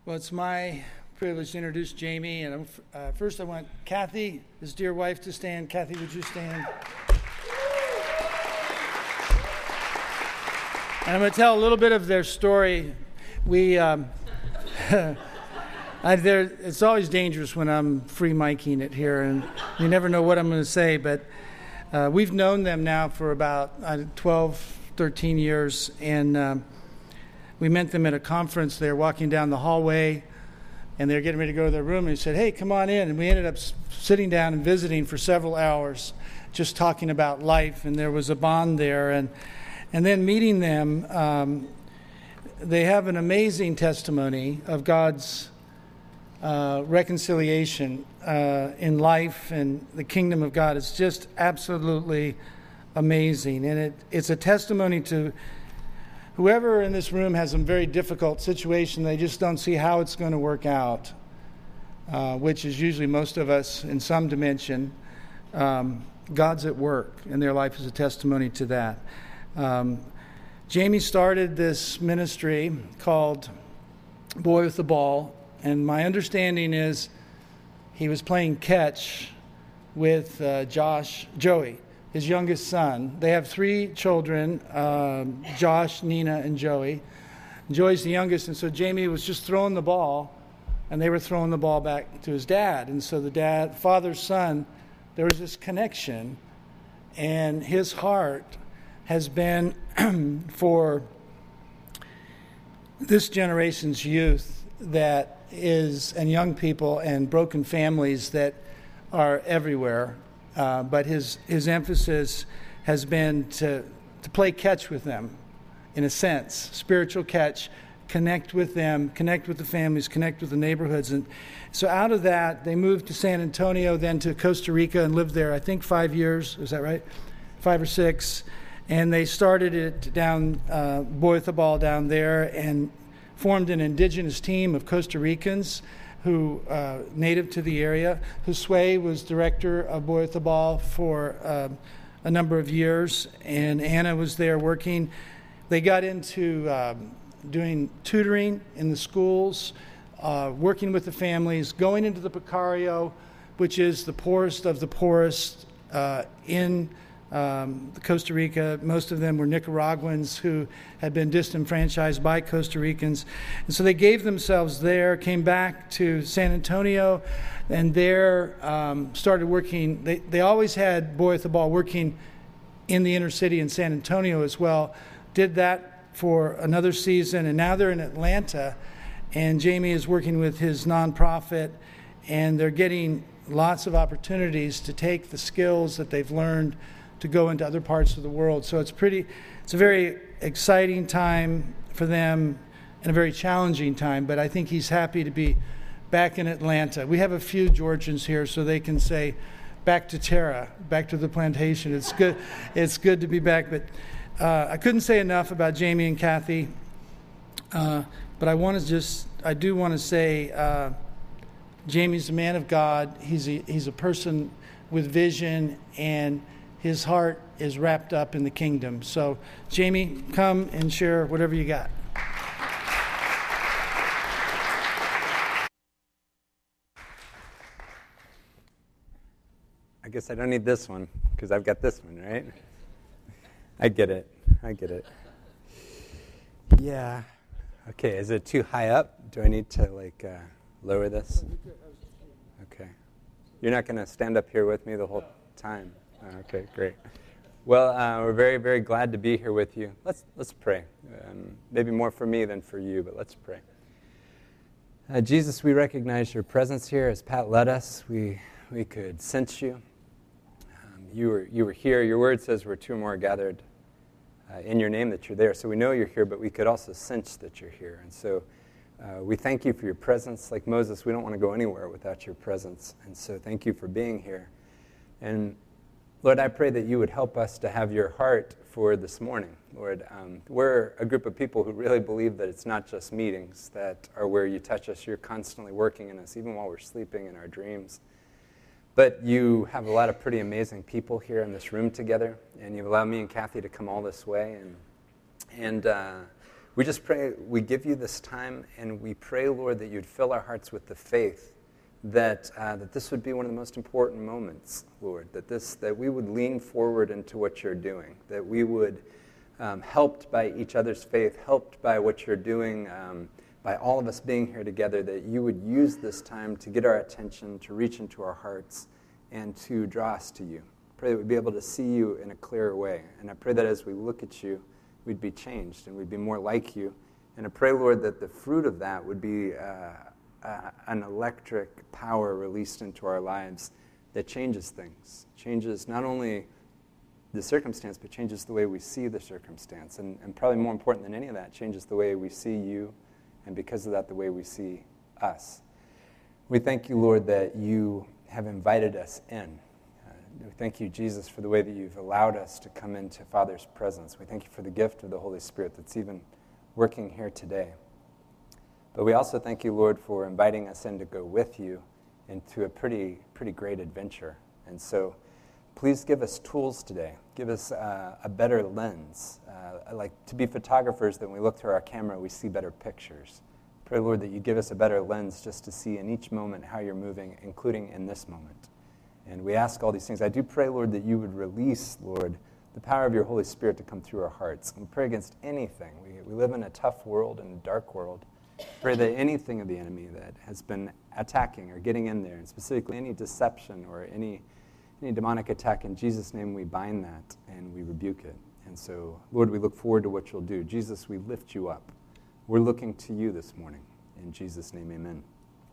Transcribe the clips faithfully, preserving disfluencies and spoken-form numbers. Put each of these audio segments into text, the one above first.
Well, it's my privilege to introduce Jamie. And uh, first I want Kathy, his dear wife, to stand. Kathy, would you stand? And I'm going to tell a little bit of their story. We, um, I, it's always dangerous when I'm free miking it here, and you never know what I'm going to say. But uh, we've known them now for about uh, twelve, thirteen years, and um, we met them at a conference. They were walking down the hallway, and they were getting ready to go to their room, and he said, "Hey, come on in." And we ended up s- sitting down and visiting for several hours, just talking about life, and there was a bond there. And and then meeting them, um, they have an amazing testimony of God's uh, reconciliation uh, in life and the kingdom of God. It's just absolutely amazing, and it it's a testimony to whoever in this room has a very difficult situation. They just don't see how it's going to work out, uh, which is usually most of us in some dimension. Um, God's at work, and their life is a testimony to that. Um, Jamie started this ministry called Boy with the Ball, and my understanding is he was playing catch with uh, Josh, Joey, his youngest son. They have three children, um, Josh, Nina, and Joey. Joey's the youngest, and so Jamie was just throwing the ball, and they were throwing the ball back to his dad. And so the dad, father, son, there was this connection, and his heart has been for this generation's youth that is, and young people and broken families that are everywhere. Uh, but his his emphasis has been to to play catch with them, in a sense, spiritual catch, connect with them, connect with the families, connect with the neighborhoods. And so out of that, they moved to San Antonio, then to Costa Rica, and lived there, I think, five years. Is that right? Five or six. And they started it down, uh, Boy with the Ball down there, and formed an indigenous team of Costa Ricans who uh, native to the area. Josue was director of Boy with the Ball for uh, a number of years, and Anna was there working. They got into um, doing tutoring in the schools, uh, working with the families, going into the Picario, which is the poorest of the poorest uh, in Um, Costa Rica. Most of them were Nicaraguans who had been disenfranchised by Costa Ricans. And so they gave themselves there, came back to San Antonio, and there um, started working. They, they always had Boy with the Ball working in the inner city in San Antonio as well. Did that for another season, and now they're in Atlanta, and Jamie is working with his nonprofit, and they're getting lots of opportunities to take the skills that they've learned to go into other parts of the world. So it's pretty, it's a very exciting time for them and a very challenging time, but I think he's happy to be back in Atlanta. We have a few Georgians here, so they can say, back to Terra, back to the plantation. It's good, it's good to be back, but uh, I couldn't say enough about Jamie and Kathy, uh, but I want to just, I do want to say, uh, Jamie's a man of God. He's a, he's a person with vision, and his heart is wrapped up in the kingdom. So, Jamie, come and share whatever you got. I guess I don't need this one, because I've got this one, right? I get it. I get it. Yeah. Okay, is it too high up? Do I need to, like, uh, lower this? Okay. You're not going to stand up here with me the whole time? Okay, great. Well, uh, we're very, very glad to be here with you. Let's let's pray. Um, maybe more for me than for you, but let's pray. Uh, Jesus, we recognize your presence here. As Pat led us, we we could sense you. Um, you were you were here. Your word says where two or more are gathered uh, in your name, that you're there. So we know you're here, but we could also sense that you're here. And so uh, we thank you for your presence. Like Moses, we don't want to go anywhere without your presence. And so thank you for being here. And Lord, I pray that you would help us to have your heart for this morning. Lord, um, we're a group of people who really believe that it's not just meetings that are where you touch us. You're constantly working in us, even while we're sleeping in our dreams. But you have a lot of pretty amazing people here in this room together, and you've allowed me and Kathy to come all this way. And, and uh, we just pray, we give you this time, and we pray, Lord, that you'd fill our hearts with the faith that uh, that this would be one of the most important moments, Lord, that this that we would lean forward into what you're doing, that we would, um, helped by each other's faith, helped by what you're doing, um, by all of us being here together, that you would use this time to get our attention, to reach into our hearts, and to draw us to you. Pray that we'd be able to see you in a clearer way, and I pray that as we look at you, we'd be changed and we'd be more like you. And I pray, Lord, that the fruit of that would be uh, uh, an electric power released into our lives that changes things, changes not only the circumstance, but changes the way we see the circumstance. And, and probably more important than any of that, changes the way we see you, and because of that, the way we see us. We thank you, Lord, that you have invited us in. We thank you, Jesus, for the way that you've allowed us to come into Father's presence. We thank you for the gift of the Holy Spirit that's even working here today. But we also thank you, Lord, for inviting us in to go with you into a pretty, pretty great adventure. And so please give us tools today. Give us uh, a better lens. Uh, like to be photographers, that when we look through our camera, we see better pictures. Pray, Lord, that you give us a better lens just to see in each moment how you're moving, including in this moment. And we ask all these things. I do pray, Lord, that you would release, Lord, the power of your Holy Spirit to come through our hearts. We pray against anything. We, we live in a tough world and a dark world. Pray that anything of the enemy that has been attacking or getting in there, and specifically any deception or any, any demonic attack, in Jesus' name we bind that and we rebuke it. And so, Lord, we look forward to what you'll do. Jesus, we lift you up. We're looking to you this morning. In Jesus' name, amen.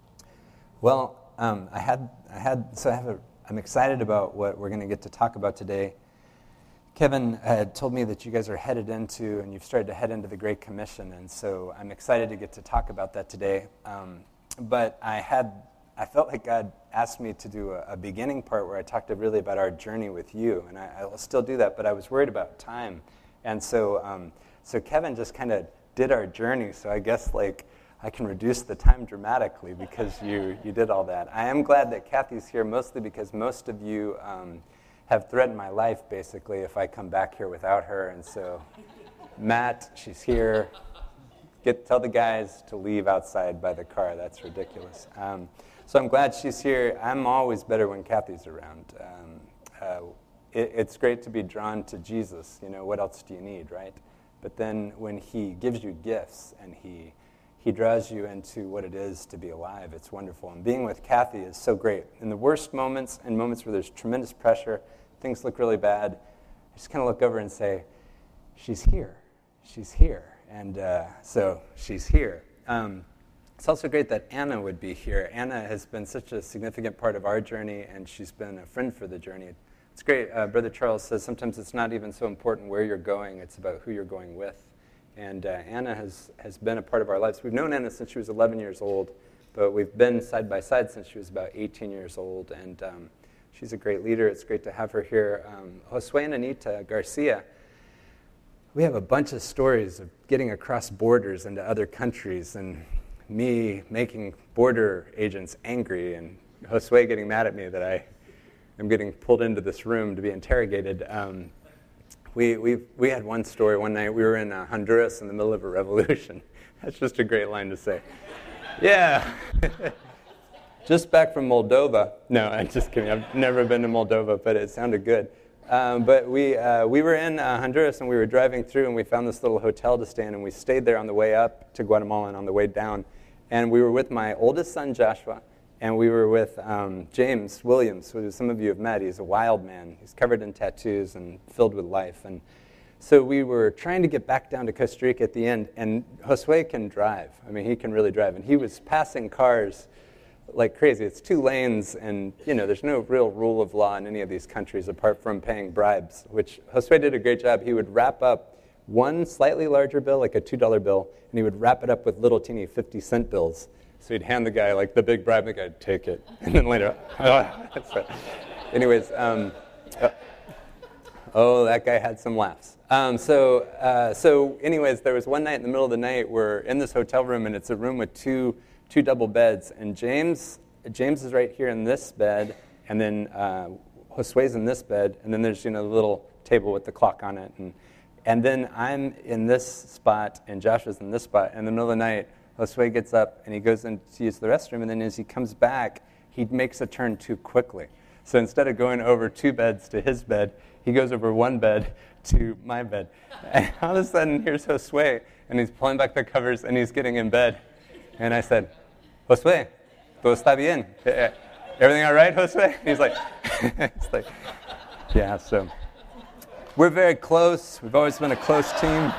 Well, um, I had, I had, so I have a, I'm excited about what we're going to get to talk about today. Kevin had told me that you guys are headed into, and you've started to head into the Great Commission, and so I'm excited to get to talk about that today. Um, but I had, I felt like God asked me to do a, a beginning part where I talked really about our journey with you, and I, I will still do that, but I was worried about time. And so, um, so Kevin just kind of did our journey, so I guess like I can reduce the time dramatically because you, you did all that. I am glad that Kathy's here, mostly because most of you um, have threatened my life, basically, if I come back here without her. And so, Matt, she's here. Get Tell the guys to leave outside by the car. That's ridiculous. Um, so I'm glad she's here. I'm always better when Kathy's around. Um, uh, it, it's great to be drawn to Jesus. You know, what else do you need, right? But then when he gives you gifts and he He draws you into what it is to be alive. It's wonderful. And being with Kathy is so great. In the worst moments, and moments where there's tremendous pressure, things look really bad, I just kind of look over and say, she's here. She's here. And uh, so she's here. Um, it's also great that Anna would be here. Anna has been such a significant part of our journey, and she's been a friend for the journey. It's great. Uh, Brother Charles says sometimes it's not even so important where you're going. It's about who you're going with. And uh, Anna has, has been a part of our lives. We've known Anna since she was eleven years old, but we've been side by side since she was about eighteen years old. And um, she's a great leader. It's great to have her here. Um, Josue and Anita Garcia, we have a bunch of stories of getting across borders into other countries, and me making border agents angry, and Josue getting mad at me that I am getting pulled into this room to be interrogated. Um, We we we had one story one night. We were in uh, Honduras in the middle of a revolution. That's just a great line to say. Yeah. Just back from Moldova. No, I'm just kidding. I've never been to Moldova, but it sounded good. Um, but we uh, we were in uh, Honduras, and we were driving through, and we found this little hotel to stay in, and we stayed there on the way up to Guatemala and on the way down. And we were with my oldest son, Joshua, and we were with um, James Williams, who some of you have met. He's a wild man. He's covered in tattoos and filled with life. And so we were trying to get back down to Costa Rica at the end, and Josue can drive. I mean, he can really drive. And he was passing cars like crazy. It's two lanes, and, you know, there's no real rule of law in any of these countries apart from paying bribes, which Josue did a great job. He would wrap up one slightly larger bill, like a two dollar bill, and he would wrap it up with little teeny fifty cent bills. So he'd hand the guy, like, the big bribe, and the guy'd take it. And then later, oh, that's right. Anyways, um, uh, oh, that guy had some laughs. Um, so, uh, so anyways, there was one night in the middle of the night, we're in this hotel room, and it's a room with two two double beds. And James James is right here in this bed, and then uh, Josue's in this bed, and then there's, you know, the little table with the clock on it. And And then I'm in this spot, and Joshua's in this spot. And in the middle of the night, Josue gets up, and he goes in to use the restroom. And then as he comes back, he makes a turn too quickly. So instead of going over two beds to his bed, he goes over one bed to my bed. And all of a sudden, here's Josue, and he's pulling back the covers, and he's getting in bed. And I said, Josue, todo está bien. Everything all right, Josue? And he's like, it's like, yeah, so we're very close. We've always been a close team.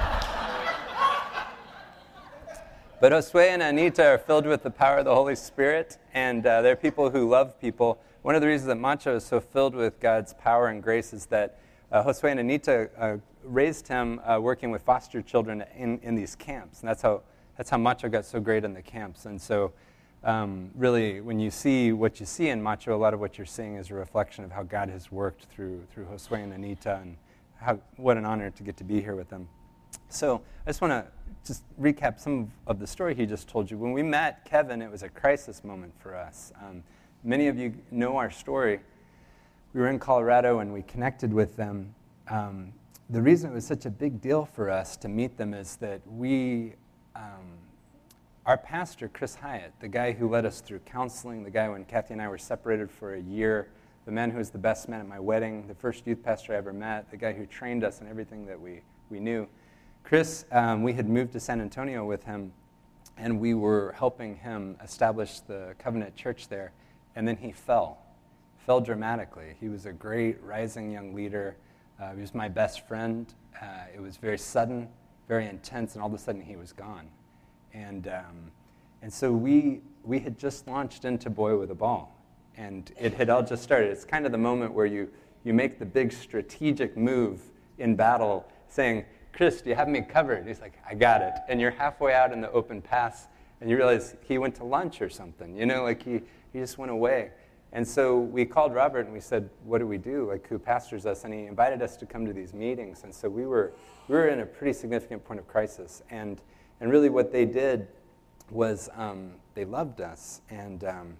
But Josue and Anita are filled with the power of the Holy Spirit, and uh, they're people who love people. One of the reasons that Macho is so filled with God's power and grace is that uh, Josue and Anita uh, raised him uh, working with foster children in, in these camps, and that's how that's how Macho got so great in the camps. And so, um, really, when you see what you see in Macho, a lot of what you're seeing is a reflection of how God has worked through through Josue and Anita, and how what an honor to get to be here with them. So I just want to just recap some of the story he just told you. When we met Kevin, it was a crisis moment for us. Um, many of you know our story. We were in Colorado and we connected with them. Um, the reason it was such a big deal for us to meet them is that we, um, our pastor, Chris Hyatt, the guy who led us through counseling, the guy when Kathy and I were separated for a year, the man who was the best man at my wedding, the first youth pastor I ever met, the guy who trained us in everything that we, we knew, Chris, um, we had moved to San Antonio with him, and we were helping him establish the Covenant Church there, and then he fell, fell dramatically. He was a great rising young leader. Uh, he was my best friend. Uh, it was very sudden, very intense, and all of a sudden he was gone. And um, and so we we had just launched into Boy with a Ball, and it had all just started. It's kind of the moment where you, you make the big strategic move in battle, saying, Chris, do you have me covered? He's like, I got it. And you're halfway out in the open pass, and you realize he went to lunch or something. You know, like he, he just went away. And so we called Robert, and we said, what do we do? Like, who pastors us? And he invited us to come to these meetings. And so we were we were in a pretty significant point of crisis. And and really what they did was um, they loved us. And um,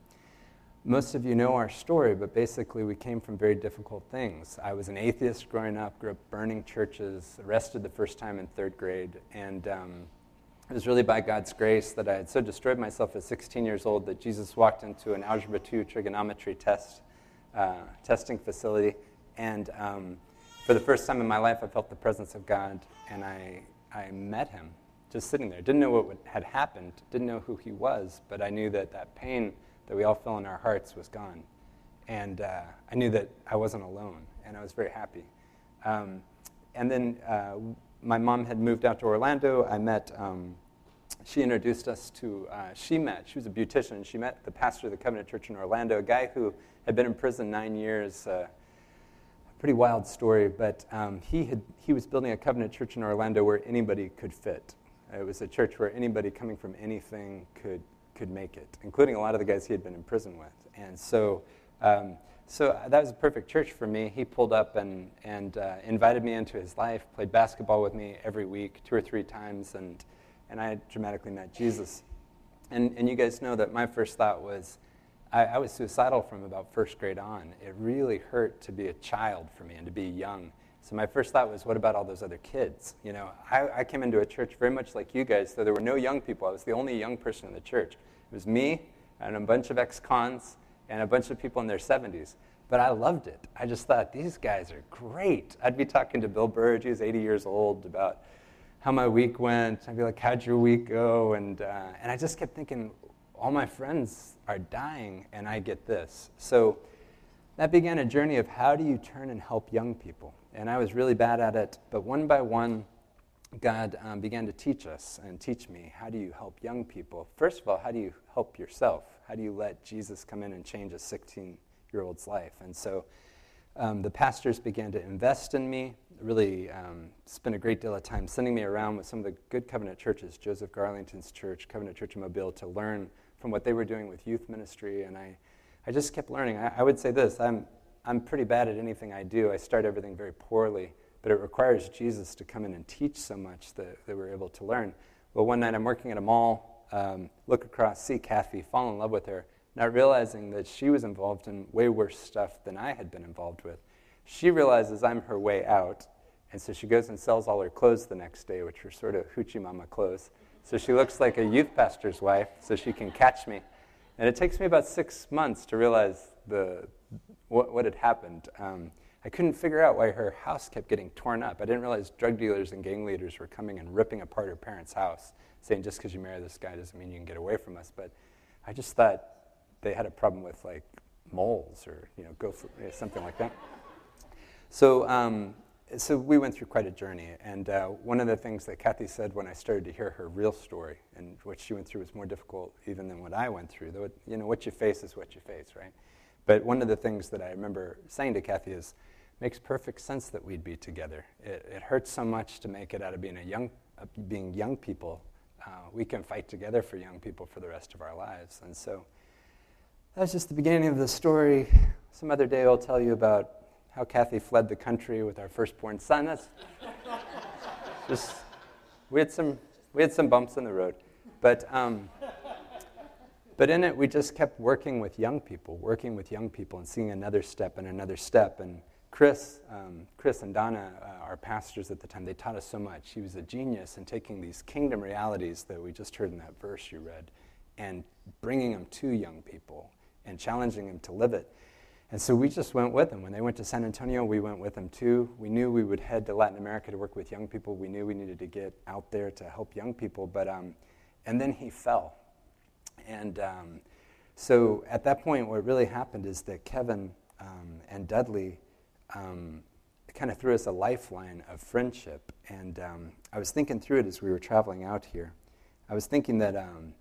most of you know our story, but basically we came from very difficult things. I was an atheist growing up, grew up burning churches, arrested the first time in third grade, and um, it was really by God's grace that I had so destroyed myself at sixteen years old that Jesus walked into an Algebra two trigonometry test, uh, testing facility, and um, for the first time in my life I felt the presence of God, and I, I met him just sitting there. Didn't know what would, had happened, didn't know who he was, but I knew that that pain that we all feel in our hearts was gone. And uh, I knew that I wasn't alone, and I was very happy. Um, and then uh, my mom had moved out to Orlando. I met, um, she introduced us to, uh, she met, she was a beautician, and she met the pastor of the Covenant Church in Orlando, a guy who had been in prison nine years, uh, a pretty wild story, but um, he had he was building a Covenant Church in Orlando where anybody could fit. It was a church where anybody coming from anything could could make it, including a lot of the guys he had been in prison with. And so um, so that was a perfect church for me. He pulled up and, and uh, invited me into his life, played basketball with me every week, two or three times, and, and I dramatically met Jesus. And, and you guys know that my first thought was, I, I was suicidal from about first grade on. It really hurt to be a child for me and to be young. So my first thought was, what about all those other kids? You know, I, I came into a church very much like you guys, so there were no young people. I was the only young person in the church. It was me and a bunch of ex-cons and a bunch of people in their seventies. But I loved it. I just thought, these guys are great. I'd be talking to Bill Burge, who's eighty years old, about how my week went. I'd be like, how'd your week go? And uh, and I just kept thinking, all my friends are dying, and I get this. So that began a journey of how do you turn and help young people? And I was really bad at it, but one by one, God um, began to teach us and teach me, how do you help young people? First of all, how do you help yourself? How do you let Jesus come in and change a sixteen-year-old's life? And so um, the pastors began to invest in me, really um, spent a great deal of time sending me around with some of the good Covenant churches, Joseph Garlington's church, Covenant Church in Mobile, to learn from what they were doing with youth ministry. And I, I just kept learning. I, I would say this, I'm I'm pretty bad at anything I do. I start everything very poorly, but it requires Jesus to come in and teach so much that, that we're able to learn. Well, one night I'm working at a mall, um, look across, see Kathy, fall in love with her, not realizing that she was involved in way worse stuff than I had been involved with. She realizes I'm her way out, And so she goes and sells all her clothes the next day, which are sort of hoochie mama clothes. So she looks like a youth pastor's wife, so she can catch me. And it takes me about six months to realize the what, what had happened. Um, I couldn't figure out why her house kept getting torn up. I didn't realize drug dealers and gang leaders were coming and ripping apart her parents' house, saying just because you marry this guy doesn't mean you can get away from us. But I just thought they had a problem with like moles or you know go for something like that. So. Um, So we went through quite a journey, and uh, one of the things that Kathy said when I started to hear her real story, and what she went through was more difficult even than what I went through. Though, it, you know, what you face is what you face, right? But one of the things that I remember saying to Kathy is, makes perfect sense that we'd be together. It, it hurts so much to make it out of being a young, uh, being young people. Uh, we can fight together for young people for the rest of our lives, and so that's just the beginning of the story. Some other day I'll tell you about how Kathy fled the country with our firstborn son. That's just, we had some we had some bumps in the road. But um, but in it, we just kept working with young people, working with young people and seeing another step and another step. And Chris, um, Chris and Donna, uh, our pastors at the time, they taught us so much. He was a genius in taking these kingdom realities that we just heard in that verse you read and bringing them to young people and challenging them to live it. And so we just went with them. When they went to San Antonio, we went with them too. We knew we would head to Latin America to work with young people. We knew we needed to get out there to help young people. But um, and then he fell. And um, so at that point, what really happened is that Kevin um, and Dudley um, kind of threw us a lifeline of friendship. And um, I was thinking through it as we were traveling out here. I was thinking that um,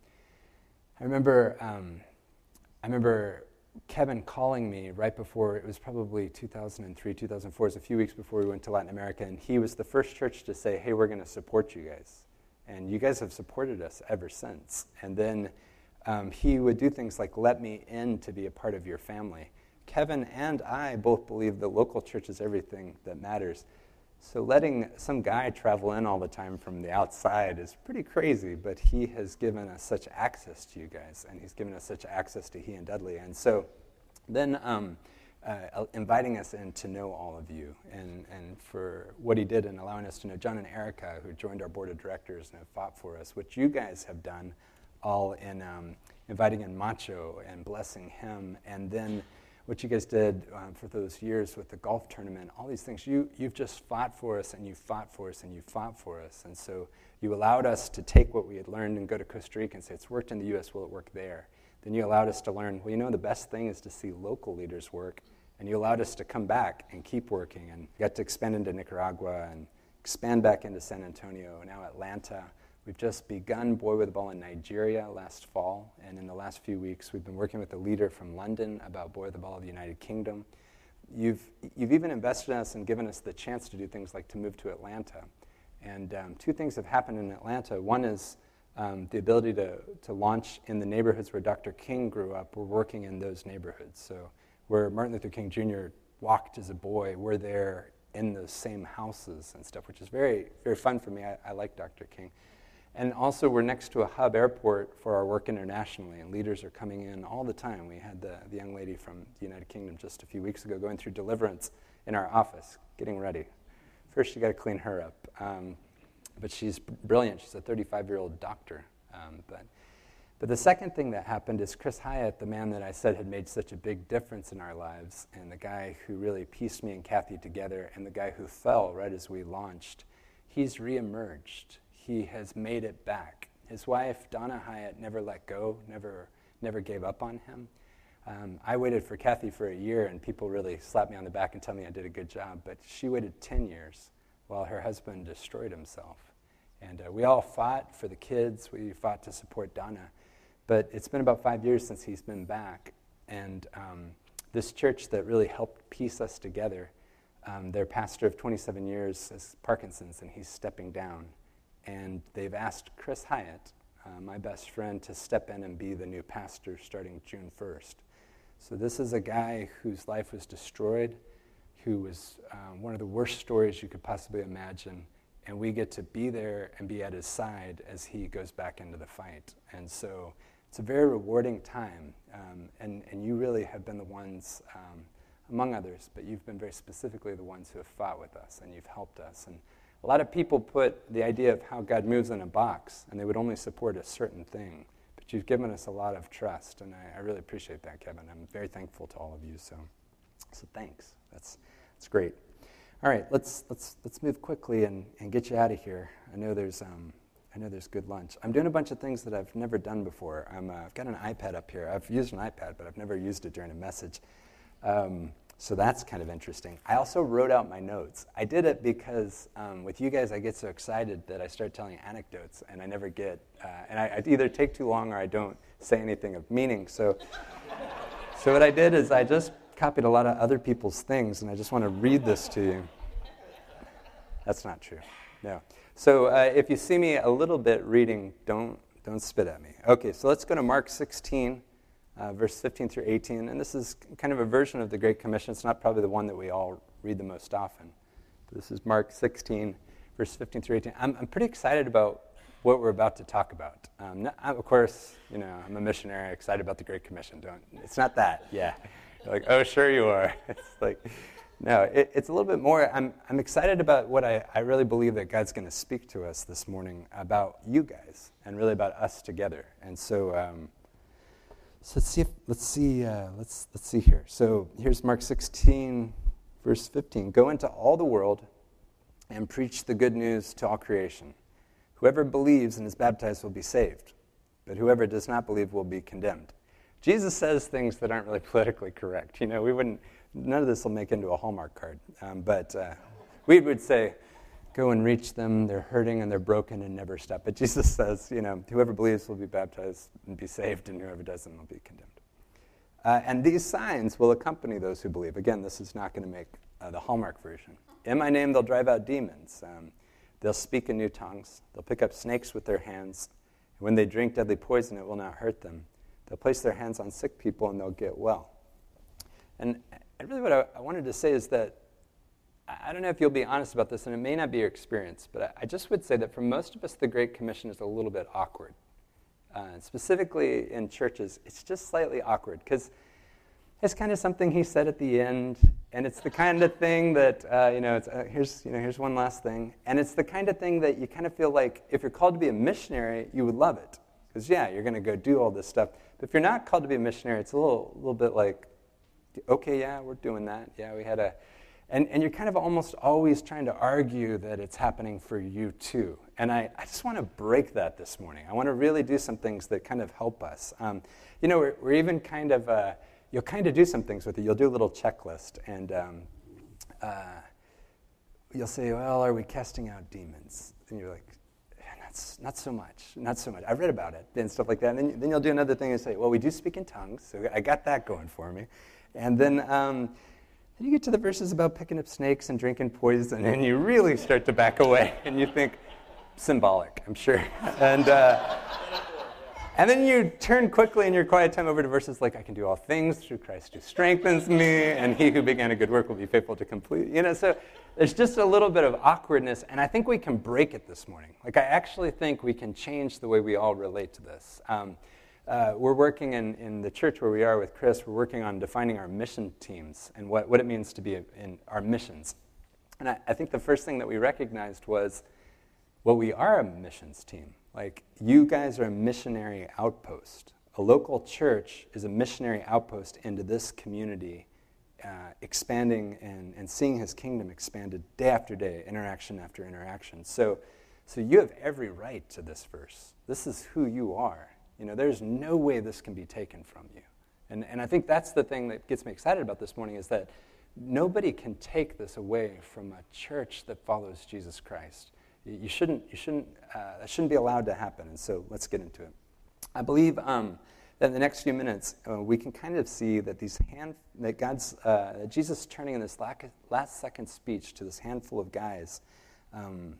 I remember um, I remember. Kevin calling me right before, it was probably two thousand three, two thousand four, it was a few weeks before we went to Latin America, and he was the first church to say, hey, we're going to support you guys. And you guys have supported us ever since. And then um, he would do things like let me in to be a part of your family. Kevin and I both believe the local church is everything that matters. So letting some guy travel in all the time from the outside is pretty crazy, but he has given us such access to you guys, and he's given us such access to he and Dudley. And so then um, uh, inviting us in to know all of you, and, and for what he did in allowing us to know John and Erica, who joined our board of directors and have fought for us, which you guys have done all in um, inviting in Macho and blessing him, and then what you guys did um, for those years with the golf tournament, all these things, you, you've just fought for us, and you fought for us, and you fought for us. And so you allowed us to take what we had learned and go to Costa Rica and say, it's worked in the U S, will it work there? Then you allowed us to learn, well, you know, the best thing is to see local leaders work, and you allowed us to come back and keep working, and got to expand into Nicaragua and expand back into San Antonio, now Atlanta. We've just begun Boy with a Ball in Nigeria last fall, and in the last few weeks we've been working with a leader from London about Boy with a Ball of the United Kingdom. You've you've even invested in us and given us the chance to do things like to move to Atlanta. And um, two things have happened in Atlanta. One is um, the ability to, to launch in the neighborhoods where Doctor King grew up. We're working in those neighborhoods. So where Martin Luther King Junior walked as a boy, we're there in those same houses and stuff, which is very, very fun for me. I, I like Doctor King. And also, we're next to a hub airport for our work internationally, and leaders are coming in all the time. We had the, the young lady from the United Kingdom just a few weeks ago going through deliverance in our office, getting ready. First, you got to clean her up. Um, but she's brilliant. She's a thirty-five-year-old doctor. Um, but, but the second thing that happened is Chris Hyatt, the man that I said had made such a big difference in our lives, and the guy who really pieced me and Kathy together, and the guy who fell right as we launched, he's reemerged. He has made it back. His wife, Donna Hyatt, never let go, never never gave up on him. Um, I waited for Kathy for a year, and people really slapped me on the back and tell me I did a good job, but she waited ten years while her husband destroyed himself. And uh, we all fought for the kids. We fought to support Donna. But it's been about five years since he's been back, and um, this church that really helped piece us together, um, their pastor of twenty-seven years has Parkinson's, and he's stepping down. And they've asked Chris Hyatt, uh, my best friend, to step in and be the new pastor starting June first. So this is a guy whose life was destroyed, who was um, one of the worst stories you could possibly imagine, and we get to be there and be at his side as he goes back into the fight. And so it's a very rewarding time, um, and, and you really have been the ones um, among others, but you've been very specifically the ones who have fought with us, and you've helped us. And a lot of people put the idea of how God moves in a box, and they would only support a certain thing. But you've given us a lot of trust, and I, I really appreciate that, Kevin. I'm very thankful to all of you, so so thanks. That's that's great. All right, let's let's let's move quickly and, and get you out of here. I know there's um I know there's good lunch. I'm doing a bunch of things that I've never done before. I'm uh, I've got an iPad up here. I've used an iPad, but I've never used it during a message. Um, So that's kind of interesting. I also wrote out my notes. I did it because um, with you guys, I get so excited that I start telling anecdotes, and I never get, uh, and I, I either take too long or I don't say anything of meaning. So, so what I did is I just copied a lot of other people's things, and I just want to read this to you. That's not true. No. So uh, if you see me a little bit reading, don't don't spit at me. Okay. So let's go to Mark sixteen. Uh, verse fifteen through eighteen, and this is kind of a version of the Great Commission. It's not probably the one that we all read the most often. But this is Mark sixteen, verse fifteen through eighteen. I'm, I'm pretty excited about what we're about to talk about. Um, not, of course, you know, I'm a missionary, excited about the Great Commission. Don't. It's not that. Yeah. You're like, oh, sure you are. It's like, no. It, it's a little bit more. I'm I'm excited about what I, I really believe that God's going to speak to us this morning about you guys and really about us together. And so. Um, So let's see. If, let's see. Uh, let's let's see here. So here's Mark sixteen, verse fifteen. Go into all the world and preach the good news to all creation. Whoever believes and is baptized will be saved, but whoever does not believe will be condemned. Jesus says things that aren't really politically correct. You know, we wouldn't. None of this will make into a Hallmark card. Um, but uh, we would say, go and reach them. They're hurting and they're broken and never stop. But Jesus says, you know, whoever believes will be baptized and be saved, and whoever doesn't will be condemned. Uh, and these signs will accompany those who believe. Again, this is not going to make uh, the Hallmark version. In my name, they'll drive out demons. Um, they'll speak in new tongues. They'll pick up snakes with their hands. And when they drink deadly poison, it will not hurt them. They'll place their hands on sick people, and they'll get well. And, and really what I, I wanted to say is that I don't know if you'll be honest about this, and it may not be your experience, but I, I just would say that for most of us, the Great Commission is a little bit awkward. Uh, specifically in churches, it's just slightly awkward, because it's kind of something he said at the end, and it's the kind of thing that, uh, you know, it's, uh, here's, you know, here's one last thing, and it's the kind of thing that you kind of feel like if you're called to be a missionary, you would love it, because, yeah, you're going to go do all this stuff. But if you're not called to be a missionary, it's a little, little bit like, okay, yeah, we're doing that. Yeah, we had a... And, and you're kind of almost always trying to argue that it's happening for you too. And I, I just want to break that this morning. I want to really do some things that kind of help us. Um, you know, we're, we're even kind of, uh, you'll kind of do some things with it. You'll do a little checklist, and um, uh, you'll say, well, are we casting out demons? And you're like, not, not so much, not so much. I've read about it and stuff like that. And then, then you'll do another thing and say, well, we do speak in tongues, so I got that going for me. And then... Um, And you get to the verses about picking up snakes and drinking poison, and you really start to back away, and you think, symbolic, I'm sure. And uh, and then you turn quickly in your quiet time over to verses like, I can do all things through Christ who strengthens me, and he who began a good work will be faithful to complete. You know, so there's just a little bit of awkwardness, and I think we can break it this morning. Like, I actually think we can change the way we all relate to this. Um, Uh, we're working in, in the church where we are with Chris, we're working on defining our mission teams and what, what it means to be in our missions. And I, I think the first thing that we recognized was, well, we are a missions team. Like, you guys are a missionary outpost. A local church is a missionary outpost into this community, uh, expanding and, and seeing his kingdom expanded day after day, interaction after interaction. So, so you have every right to this verse. This is who you are. You know, there's no way this can be taken from you. And and I think that's the thing that gets me excited about this morning, is that nobody can take this away from a church that follows Jesus Christ. You shouldn't, you shouldn't, uh, that shouldn't be allowed to happen. And so let's get into it. I believe um, that in the next few minutes, uh, we can kind of see that these hand, that God's, uh, that Jesus turning in this last second speech to this handful of guys, um,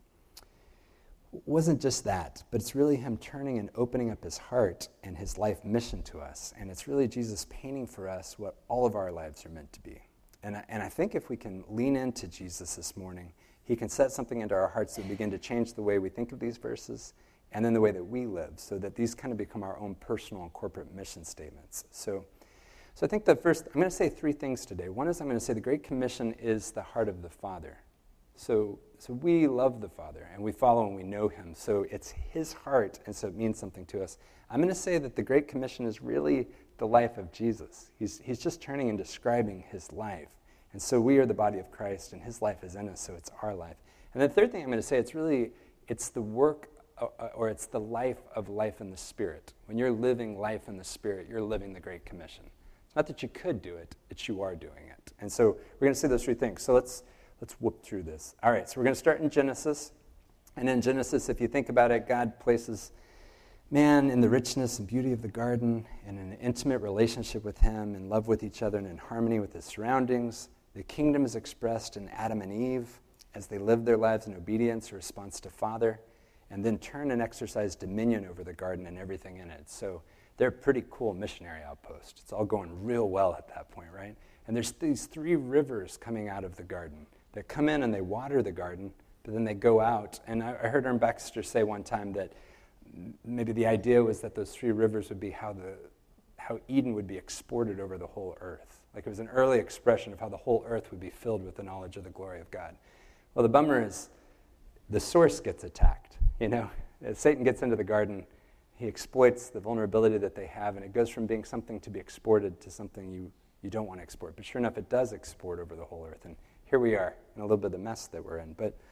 wasn't just that, but it's really him turning and opening up his heart and his life mission to us. And it's really Jesus painting for us what all of our lives are meant to be. And I, and I think if we can lean into Jesus this morning, he can set something into our hearts that begin to change the way we think of these verses and then the way that we live, so that these kind of become our own personal and corporate mission statements. So So I think the first, I'm going to say three things today. One is I'm going to say the Great Commission is the heart of the Father. So, so we love the Father, and we follow and we know him. So it's his heart, and so it means something to us. I'm going to say that the Great Commission is really the life of Jesus. He's, he's just turning and describing his life. And so we are the body of Christ, and his life is in us, so it's our life. And the third thing I'm going to say, it's really, it's the work, uh, or it's the life of life in the Spirit. When you're living life in the Spirit, you're living the Great Commission. It's not that you could do it, it's you are doing it. And so we're going to say those three things. So let's let's whoop through this. All right, so we're going to start in Genesis. And in Genesis, if you think about it, God places man in the richness and beauty of the garden, and in an intimate relationship with him, in love with each other, and in harmony with his surroundings. The kingdom is expressed in Adam and Eve as they live their lives in obedience or response to Father, and then turn and exercise dominion over the garden and everything in it. So they're a pretty cool missionary outpost. It's all going real well at that point, right? And there's these three rivers coming out of the garden that come in and they water the garden, but then they go out. And I, I heard Ern Baxter say one time that maybe the idea was that those three rivers would be how the how Eden would be exported over the whole earth. Like it was an early expression of how the whole earth would be filled with the knowledge of the glory of God. Well, the bummer is the source gets attacked. You know, as Satan gets into the garden, he exploits the vulnerability that they have, and it goes from being something to be exported to something you, you don't want to export. But sure enough, it does export over the whole earth. And here we are in a little bit of the mess that we're in. But,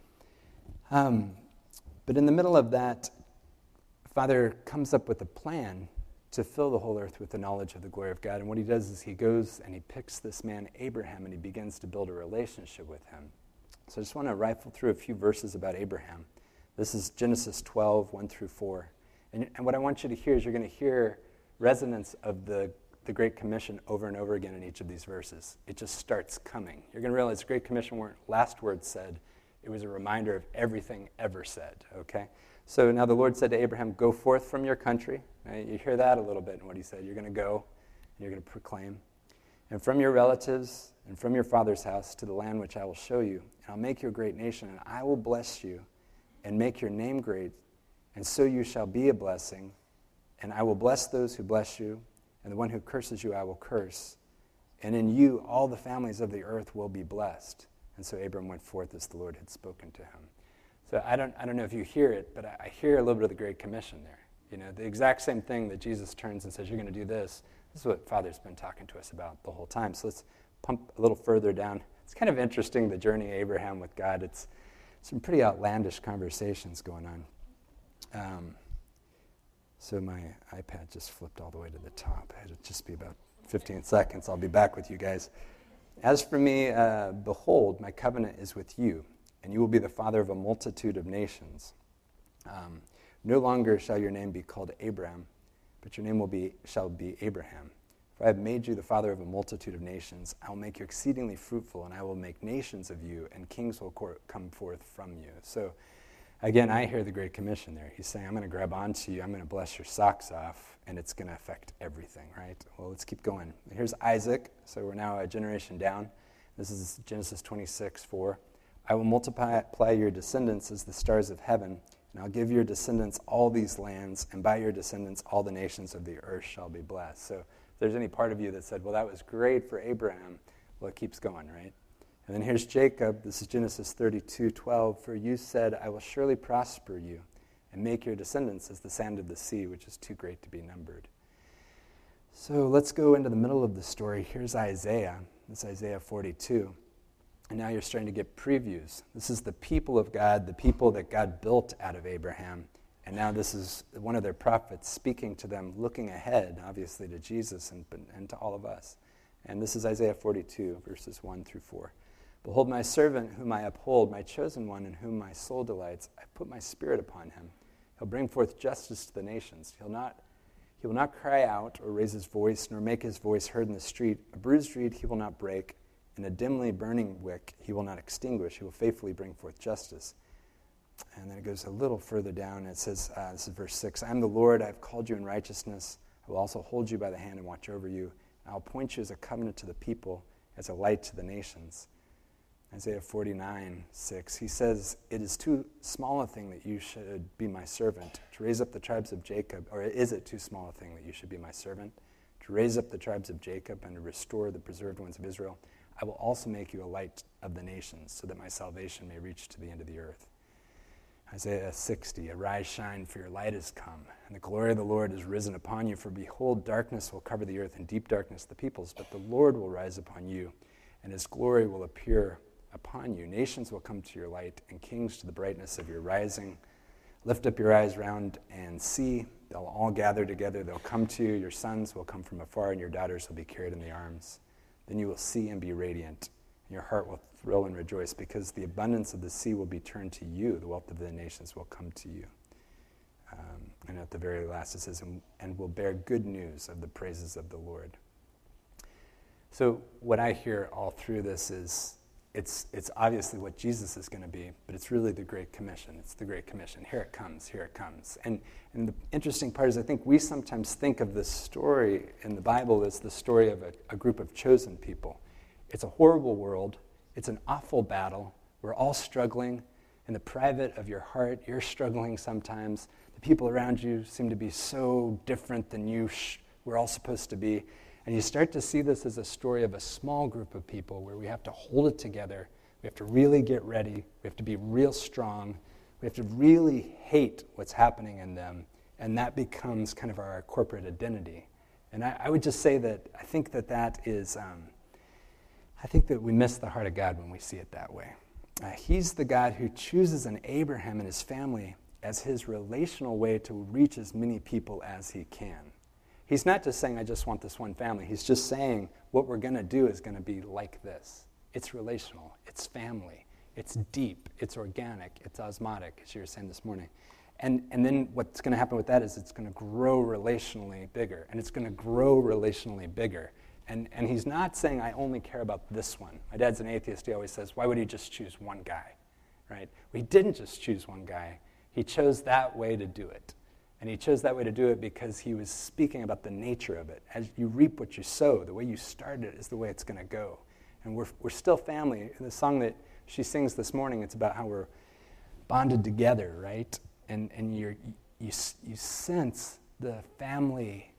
um, but in the middle of that, Father comes up with a plan to fill the whole earth with the knowledge of the glory of God. And what he does is he goes and he picks this man, Abraham, and he begins to build a relationship with him. So I just want to rifle through a few verses about Abraham. This is Genesis twelve, one through four. And, and what I want you to hear is you're going to hear resonance of the, the Great Commission over and over again in each of these verses. It just starts coming. You're going to realize the Great Commission weren't last words said. It was a reminder of everything ever said, okay? So now the Lord said to Abraham, go forth from your country. Now, you hear that a little bit in what he said. You're going to go, and you're going to proclaim. And from your relatives and from your father's house to the land which I will show you. And I'll make you a great nation, and I will bless you and make your name great. And so you shall be a blessing. And I will bless those who bless you, and the one who curses you I will curse. And in you all the families of the earth will be blessed. And so Abram went forth as the Lord had spoken to him. So I don't I don't know if you hear it, but I, I hear a little bit of the Great Commission there. You know, the exact same thing that Jesus turns and says, you're going to do this. This is what Father's been talking to us about the whole time. So let's pump a little further down. It's kind of interesting, the journey of Abraham with God. It's some pretty outlandish conversations going on. Um, so my iPad just flipped all the way to the top. It'll just be about fifteen seconds. I'll be back with you guys. As for me, uh, behold, my covenant is with you, and you will be the father of a multitude of nations. Um, no longer shall your name be called Abram, but your name will be shall be Abraham. For I have made you the father of a multitude of nations. I will make you exceedingly fruitful, and I will make nations of you, and kings will cor- come forth from you. So, again, I hear the Great Commission there. He's saying, I'm going to grab onto you, I'm going to bless your socks off, and it's going to affect everything, right? Well, let's keep going. Here's Isaac. So we're now a generation down. This is Genesis twenty-six, four. I will multiply your descendants as the stars of heaven, and I'll give your descendants all these lands, and by your descendants all the nations of the earth shall be blessed. So if there's any part of you that said, well, that was great for Abraham, well, it keeps going, right? And then here's Jacob. This is Genesis thirty-two, twelve. For you said, I will surely prosper you, and make your descendants as the sand of the sea, which is too great to be numbered. So let's go into the middle of the story. Here's Isaiah. This is Isaiah forty-two. And now you're starting to get previews. This is the people of God, the people that God built out of Abraham. And now this is one of their prophets speaking to them, looking ahead, obviously, to Jesus and, and to all of us. And this is Isaiah forty-two, verses one through four. Behold, my servant whom I uphold, my chosen one in whom my soul delights. I put my spirit upon him. He'll bring forth justice to the nations. He'll not, he will not cry out or raise his voice, nor make his voice heard in the street. A bruised reed he will not break, and a dimly burning wick he will not extinguish. He will faithfully bring forth justice. And then it goes a little further down. It says, uh, this is verse six, I am the Lord, I have called you in righteousness. I will also hold you by the hand and watch over you. I will appoint you as a covenant to the people, as a light to the nations. Isaiah forty-nine, six, he says, it is too small a thing that you should be my servant, to raise up the tribes of Jacob, or is it too small a thing that you should be my servant, to raise up the tribes of Jacob and to restore the preserved ones of Israel. I will also make you a light of the nations, so that my salvation may reach to the end of the earth. Isaiah sixty, arise, shine, for your light has come, and the glory of the Lord is risen upon you. For behold, darkness will cover the earth, and deep darkness the peoples, but the Lord will rise upon you, and his glory will appear upon you. Nations will come to your light, and kings to the brightness of your rising. Lift up your eyes round and see. They'll all gather together. They'll come to you. Your sons will come from afar, and your daughters will be carried in the arms. Then you will see and be radiant, and your heart will thrill and rejoice, because the abundance of the sea will be turned to you. The wealth of the nations will come to you. Um, and at the very last it says, and, and will bear good news of the praises of the Lord. So what I hear all through this is, it's it's obviously what Jesus is going to be, but it's really the Great Commission. It's the Great Commission. Here it comes, here it comes. And and the interesting part is I think we sometimes think of this story in the Bible as the story of a, a group of chosen people. It's a horrible world. It's an awful battle. We're all struggling. In the private of your heart, you're struggling sometimes. The people around you seem to be so different than you sh- we're all supposed to be. And you start to see this as a story of a small group of people where we have to hold it together. We have to really get ready. We have to be real strong. We have to really hate what's happening in them. And that becomes kind of our corporate identity. And I, I would just say that I think that that is, um, I think that we miss the heart of God when we see it that way. Uh, he's the God who chooses an Abraham and his family as his relational way to reach as many people as he can. He's not just saying, I just want this one family. He's just saying, what we're going to do is going to be like this. It's relational. It's family. It's deep. It's organic. It's osmotic, as you were saying this morning. And and then what's going to happen with that is it's going to grow relationally bigger. And it's going to grow relationally bigger. And and he's not saying, I only care about this one. My dad's an atheist. He always says, why would he just choose one guy? Right? Well, he didn't just choose one guy. He chose that way to do it. And he chose that way to do it because he was speaking about the nature of it. As you reap what you sow, the way you start it is the way it's going to go. And we're we're still family. In the song that she sings this morning, it's about how we're bonded together, right? And and you're, you you sense the family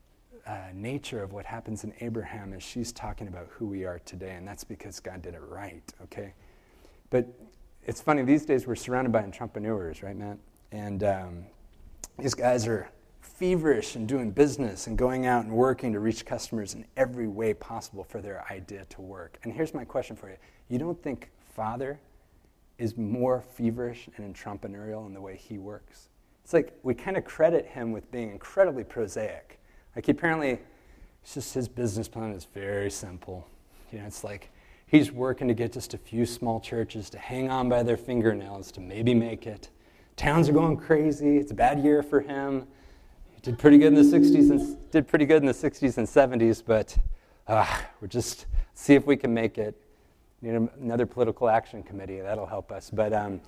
uh, nature of what happens in Abraham as she's talking about who we are today. And that's because God did it right, okay? But it's funny, these days we're surrounded by entrepreneurs, right, Matt? And um, these guys are feverish and doing business and going out and working to reach customers in every way possible for their idea to work. And here's my question for you. You don't think Father is more feverish and entrepreneurial in the way he works? It's like we kind of credit him with being incredibly prosaic. Like he apparently, it's just his business plan is very simple. You know, it's like he's working to get just a few small churches to hang on by their fingernails to maybe make it. Towns are going crazy. It's a bad year for him. He did pretty good in the sixties and did pretty good in the sixties and seventies, but uh, we're just see if we can make it. Need another political action committee. That'll help us. But um,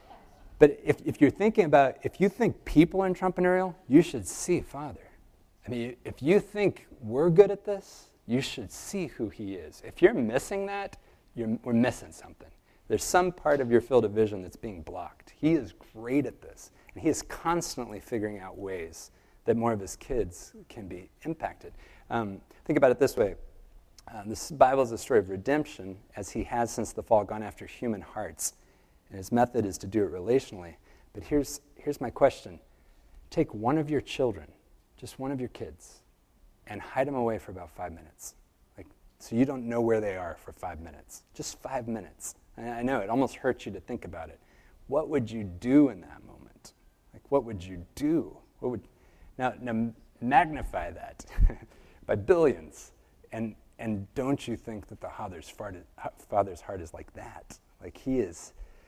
but if if you're thinking about if you think people are entrepreneurial, you should see Father. I mean, if you think we're good at this, you should see who he is. If you're missing that, you're we're missing something. There's some part of your field of vision that's being blocked. He is great at this, and he is constantly figuring out ways that more of his kids can be impacted. Um, think about it this way. Um, this Bible is a story of redemption, as he has since the fall gone after human hearts. And his method is to do it relationally. But here's, here's my question. Take one of your children, just one of your kids, and hide them away for about five minutes. Like, so you don't know where they are for five minutes. Just five minutes. I know, it almost hurts you to think about it. What would you do in that moment? Like, what would you do? What would now, now magnify that by billions, and and don't you think that the Father's heart, is, Father's heart is like that? Like he is.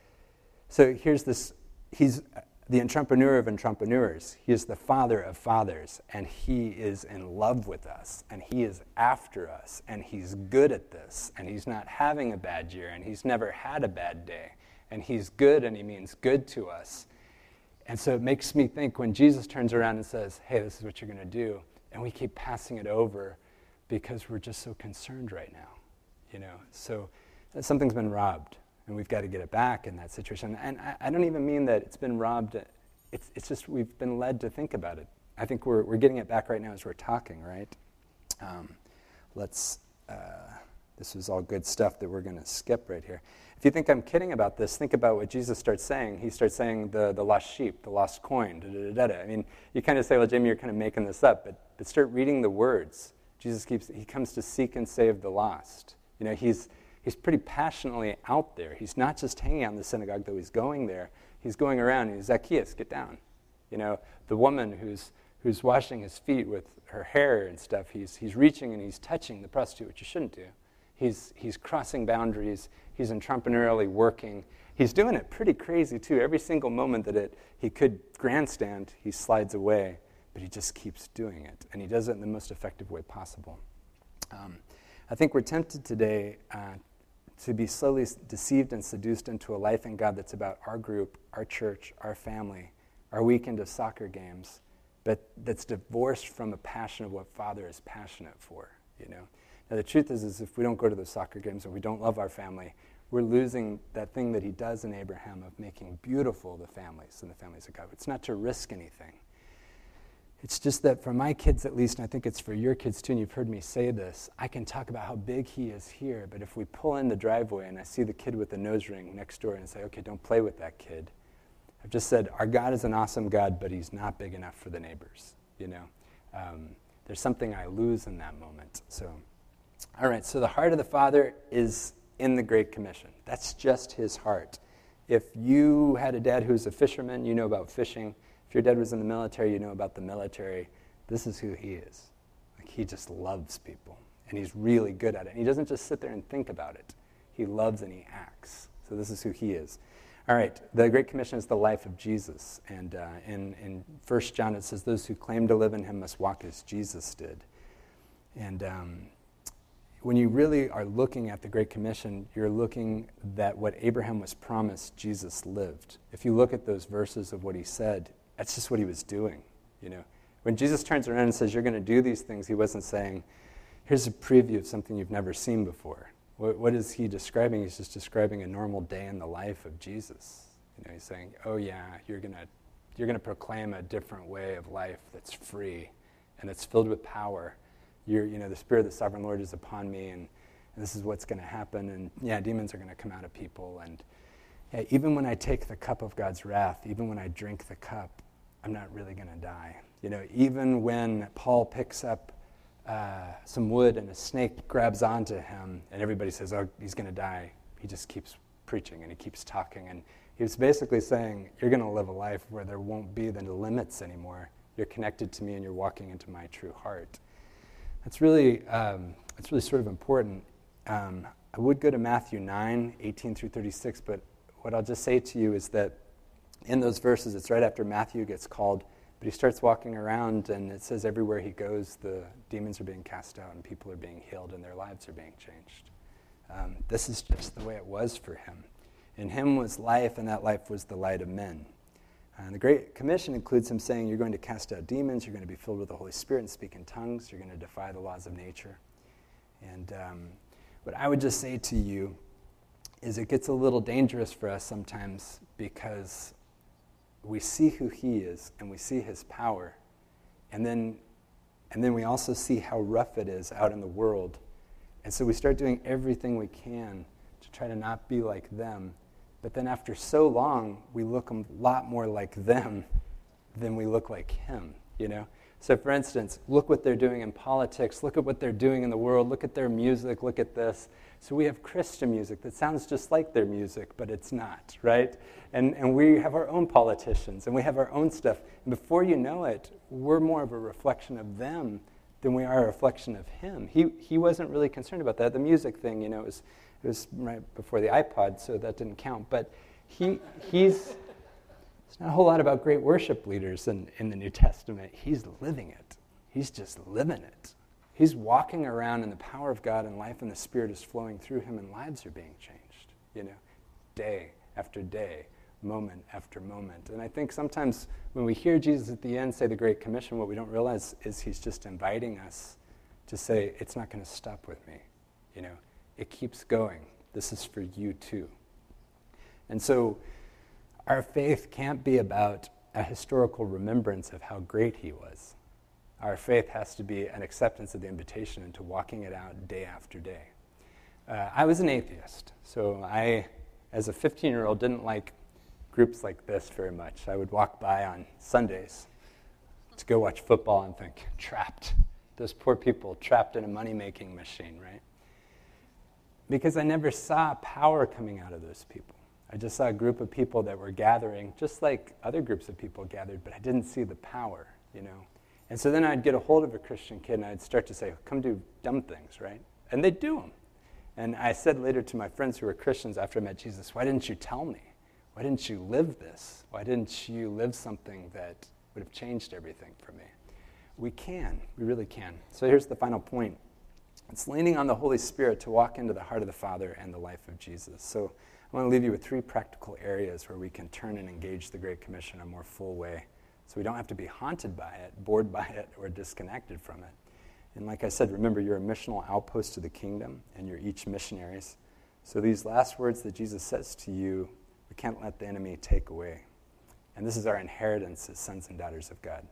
So here's this. He's the entrepreneur of entrepreneurs. He is the Father of fathers, and he is in love with us, and he is after us, and he's good at this, and he's not having a bad year, and he's never had a bad day, and he's good, and he means good to us. And so it makes me think when Jesus turns around and says, hey, this is what you're going to do, and we keep passing it over because we're just so concerned right now, you know. So something's been robbed. And we've got to get it back in that situation. And I, I don't even mean that it's been robbed. It's it's just we've been led to think about it. I think we're we're getting it back right now as we're talking, right? Um, let's, uh, this was all good stuff that we're going to skip right here. If you think I'm kidding about this, think about what Jesus starts saying. He starts saying the, the lost sheep, the lost coin, da, da, da, da. I mean, you kind of say, well, Jamie, you're kind of making this up, but, but start reading the words. Jesus keeps, he comes to seek and save the lost. You know, he's, he's pretty passionately out there. He's not just hanging out in the synagogue, though he's going there. He's going around and he's, Zacchaeus, get down. You know, the woman who's who's washing his feet with her hair and stuff, he's he's reaching and he's touching the prostitute, which you shouldn't do. He's he's crossing boundaries. He's entrepreneurially working. He's doing it pretty crazy, too. Every single moment that it he could grandstand, he slides away, but he just keeps doing it. And he does it in the most effective way possible. Um, I think we're tempted today uh, to be slowly deceived and seduced into a life in God that's about our group, our church, our family, our weekend of soccer games, but that's divorced from a passion of what Father is passionate for, you know. Now the truth is, is if we don't go to those soccer games or we don't love our family, we're losing that thing that he does in Abraham of making beautiful the families and the families of God. It's not to risk anything. It's just that for my kids at least, and I think it's for your kids too, and you've heard me say this, I can talk about how big he is here, but if we pull in the driveway and I see the kid with the nose ring next door and say, okay, don't play with that kid, I've just said, our God is an awesome God, but he's not big enough for the neighbors, you know. Um, there's something I lose in that moment. So, all right, so the heart of the Father is in the Great Commission. That's just his heart. If you had a dad who's a fisherman, you know about fishing. If your dad was in the military, you know about the military. This is who he is. Like, he just loves people, and he's really good at it. And he doesn't just sit there and think about it. He loves and he acts. So this is who he is. All right, the Great Commission is the life of Jesus. And uh, in, in First John it says, those who claim to live in him must walk as Jesus did. And um, when you really are looking at the Great Commission, you're looking at what Abraham was promised Jesus lived. If you look at those verses of what he said, that's just what he was doing, you know. When Jesus turns around and says, you're going to do these things, he wasn't saying, here's a preview of something you've never seen before. What, what is he describing? He's just describing a normal day in the life of Jesus. You know, he's saying, oh yeah, you're going to you're going to proclaim a different way of life that's free and that's filled with power. You're, you know, the Spirit of the Sovereign Lord is upon me, and, and this is what's going to happen. And yeah, demons are going to come out of people. And yeah, even when I take the cup of God's wrath, even when I drink the cup, I'm not really going to die. You know, even when Paul picks up uh, some wood and a snake grabs onto him and everybody says, oh, he's going to die, he just keeps preaching and he keeps talking. And he was basically saying, you're going to live a life where there won't be the limits anymore. You're connected to me and you're walking into my true heart. That's really, um, that's really sort of important. Um, I would go to Matthew nine, eighteen through thirty-six, but what I'll just say to you is that in those verses, it's right after Matthew gets called, but he starts walking around and it says everywhere he goes, the demons are being cast out and people are being healed and their lives are being changed. Um, this is just the way it was for him. In him was life, and that life was the light of men. And the Great Commission includes him saying you're going to cast out demons, you're going to be filled with the Holy Spirit and speak in tongues, you're going to defy the laws of nature. And um, what I would just say to you is it gets a little dangerous for us sometimes because we see who he is and we see his power, and then and then we also see how rough it is out in the world. And so we start doing everything we can to try to not be like them. But then after so long, we look a lot more like them than we look like him, you know? So for instance, look what they're doing in politics, look at what they're doing in the world, look at their music, look at this. So we have Christian music that sounds just like their music, but it's not, right? And and we have our own politicians, and we have our own stuff. And before you know it, we're more of a reflection of them than we are a reflection of him. He he wasn't really concerned about that. The music thing, you know, it was, it was right before the iPod, so that didn't count. But he he's... It's not a whole lot about great worship leaders in, in the New Testament. He's living it. He's just living it. He's walking around in the power of God, and life and the Spirit is flowing through him, and lives are being changed, you know, day after day, moment after moment. And I think sometimes when we hear Jesus at the end say the Great Commission, what we don't realize is he's just inviting us to say, it's not going to stop with me. You know, it keeps going. This is for you too. And so our faith can't be about a historical remembrance of how great he was. Our faith has to be an acceptance of the invitation and to walking it out day after day. Uh, I was an atheist, so I, as a fifteen-year-old, didn't like groups like this very much. I would walk by on Sundays to go watch football and think, trapped. Those poor people trapped in a money-making machine, right? Because I never saw power coming out of those people. I just saw a group of people that were gathering, just like other groups of people gathered, but I didn't see the power, you know? And so then I'd get a hold of a Christian kid and I'd start to say, come do dumb things, right? And they'd do them. And I said later to my friends who were Christians after I met Jesus, why didn't you tell me? Why didn't you live this? Why didn't you live something that would have changed everything for me? We can. We really can. So here's the final point. It's leaning on the Holy Spirit to walk into the heart of the Father and the life of Jesus. So I want to leave you with three practical areas where we can turn and engage the Great Commission in a more full way, so we don't have to be haunted by it, bored by it, or disconnected from it. And like I said, remember, you're a missional outpost of the kingdom, and you're each missionaries. So these last words that Jesus says to you, we can't let the enemy take away. And this is our inheritance as sons and daughters of God.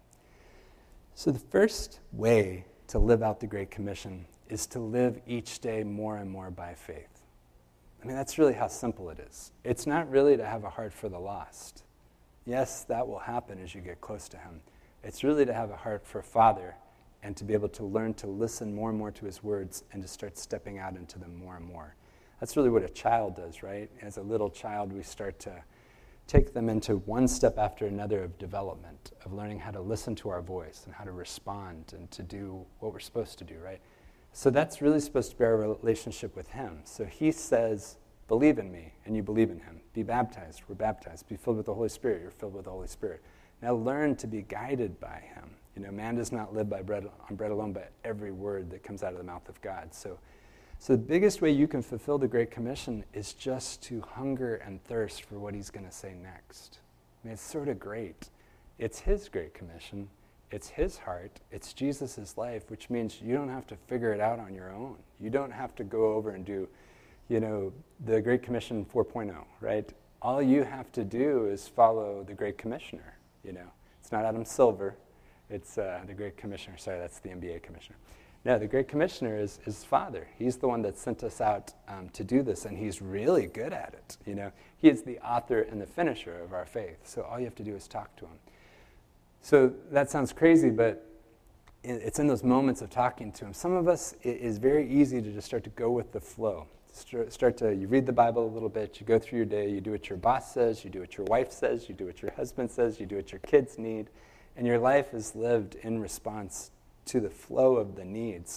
So the first way to live out the Great Commission is to live each day more and more by faith. I mean, that's really how simple it is. It's not really to have a heart for the lost. Yes, that will happen as you get close to him. It's really to have a heart for Father and to be able to learn to listen more and more to his words and to start stepping out into them more and more. That's really what a child does, right? As a little child, we start to take them into one step after another of development, of learning how to listen to our voice and how to respond and to do what we're supposed to do, right? So that's really supposed to be our relationship with him. So he says, believe in me, and you believe in him. Be baptized, we're baptized. Be filled with the Holy Spirit, you're filled with the Holy Spirit. Now learn to be guided by him. You know, man does not live by bread on bread alone, but every word that comes out of the mouth of God. So, so the biggest way you can fulfill the Great Commission is just to hunger and thirst for what he's going to say next. I mean, it's sort of great. It's his Great Commission. It's his heart. It's Jesus' life, which means you don't have to figure it out on your own. You don't have to go over and do, you know, the Great Commission four point oh, right? All you have to do is follow the Great Commissioner, you know. It's not Adam Silver. It's uh, the Great Commissioner. Sorry, that's the N B A commissioner. No, the Great Commissioner is is Father. He's the one that sent us out um, to do this, and he's really good at it, you know. He is the author and the finisher of our faith, so all you have to do is talk to him. So that sounds crazy, but it's in those moments of talking to him. Some of us, it is very easy to just start to go with the flow. Start to, you read the Bible a little bit, you go through your day, you do what your boss says, you do what your wife says, you do what your husband says, you do what your kids need, and your life is lived in response to the flow of the needs.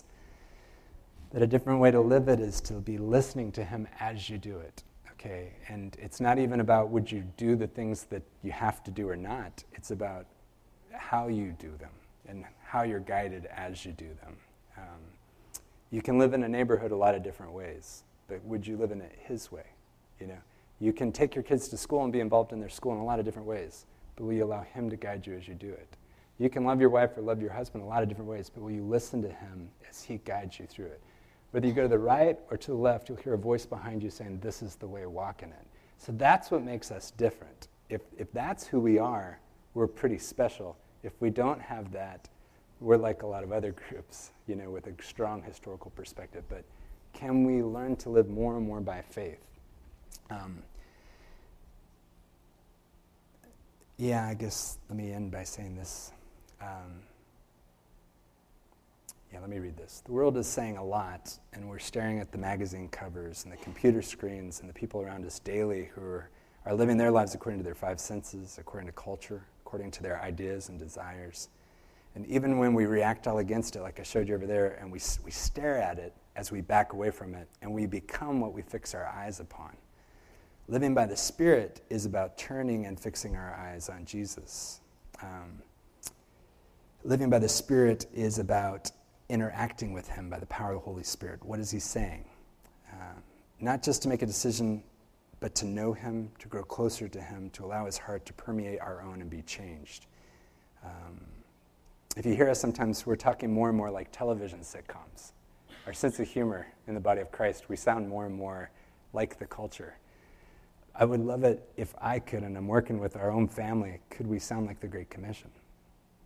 But a different way to live it is to be listening to him as you do it, okay? And it's not even about would you do the things that you have to do or not. It's about how you do them and how you're guided as you do them. Um, you can live in a neighborhood a lot of different ways, but would you live in it his way? You know, you can take your kids to school and be involved in their school in a lot of different ways, but will you allow him to guide you as you do it? You can love your wife or love your husband a lot of different ways, but will you listen to him as he guides you through it? Whether you go to the right or to the left, you'll hear a voice behind you saying, this is the way, walk in it. So that's what makes us different. If if that's who we are, we're pretty special. If we don't have that, we're like a lot of other groups, you know, with a strong historical perspective. But can we learn to live more and more by faith? Um, yeah, I guess let me end by saying this. Um, yeah, let me read this. The world is saying a lot, and we're staring at the magazine covers and the computer screens and the people around us daily who are, are living their lives according to their five senses, according to culture, according to their ideas and desires. And even when we react all against it, like I showed you over there, and we we stare at it as we back away from it, and we become what we fix our eyes upon. Living by the Spirit is about turning and fixing our eyes on Jesus. Um, living by the Spirit is about interacting with him by the power of the Holy Spirit. What is he saying? Uh, not just to make a decision, but to know him, to grow closer to him, to allow his heart to permeate our own and be changed. Um, if you hear us sometimes, we're talking more and more like television sitcoms. Our sense of humor in the body of Christ, we sound more and more like the culture. I would love it if I could, and I'm working with our own family, could we sound like the Great Commission?